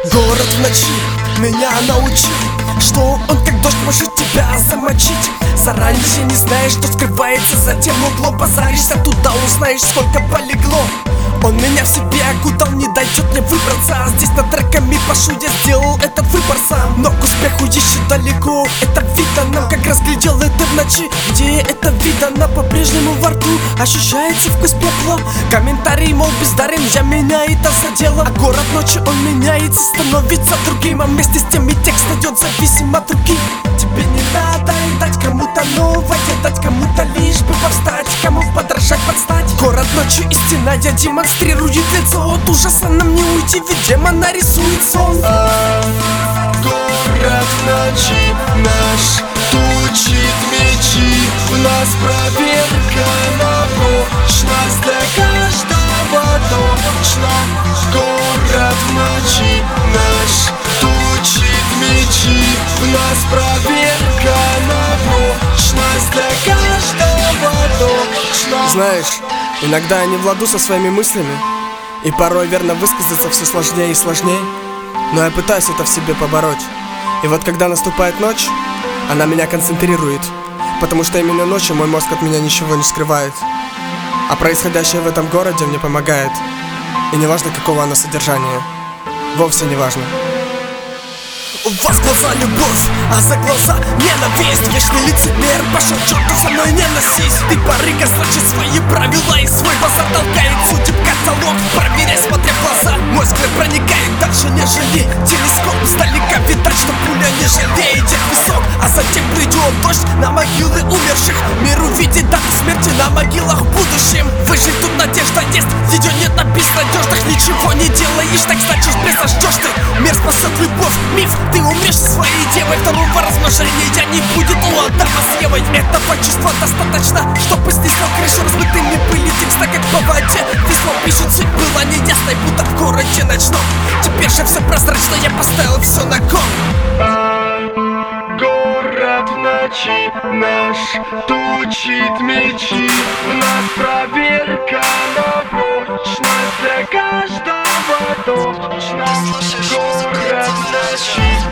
Город в ночи меня научил, что он как дождь может тебя замочить. Заранее же не знаешь, что скрывается за тем углом. Позаришься туда, узнаешь, сколько полегло. Он меня в себе окутал, не дает мне выбраться. Здесь над треками пашу, я сделал этот выбор сам. Но к успеху еще далеко, это видно нам, как разглядел это в ночи. Где это видно, по-прежнему во рту ощущается вкус пепла. Комментарий, мол, бездарен, я меня это задело. А город ночью он меняется, становится другим. А вместе с тем и текст идет зависим от руки. Тебе не надо дать кому-то новое, дать кому-то лишь бы повстать, кому подражать, подстать. Город ночью истинная демонстрирует лицо. От ужаса нам не уйти, ведь демон нарисует сон. Город ночи наш тучит мечи. У нас проверка на прочность, для каждого точно. Город ночи наш тучит мечи. У нас проверка на прочность, для каждого точно. Знаешь, иногда я не в ладу со своими мыслями, и порой верно высказаться все сложнее и сложнее. Но я пытаюсь это в себе побороть. И вот когда наступает ночь, она меня концентрирует, потому что именно ночью мой мозг от меня ничего не скрывает. А происходящее в этом городе мне помогает. И не важно, какого оно содержания. Вовсе не важно. У вас глаза любовь, а за глаза ненависть. Вечный лицемер, пошел черту, со мной не носись. Ты барыга, значит свои правила и свой базар толкает. Судеб каталог, проверяй, смотря в глаза. Мой взгляд проникает дальше, нежели телескоп. Издалека видать, что пуля не жалеет висок. А затем придет дождь на могилы умерших. Мир увидит дату смерти на могилах в будущем. Выжить тут надежда есть, ее нет на безнадежных. Ничего не делаешь, так значит присождешь ты. Мир спасет любовь, миф. Ты умрешь со своей девой, второго размножения не будет у Адама с Евой. Этого чувства достаточно, чтобы снесло крышу разбитыми пыли текста, как по воде. Письмо пишут, суть была неясной, будто в городе ночном. Теперь же все прозрачно, я поставил все на кон. Город в ночи наш тучит мечи. У нас проверка на прочность, для каждого точно. Город в ночи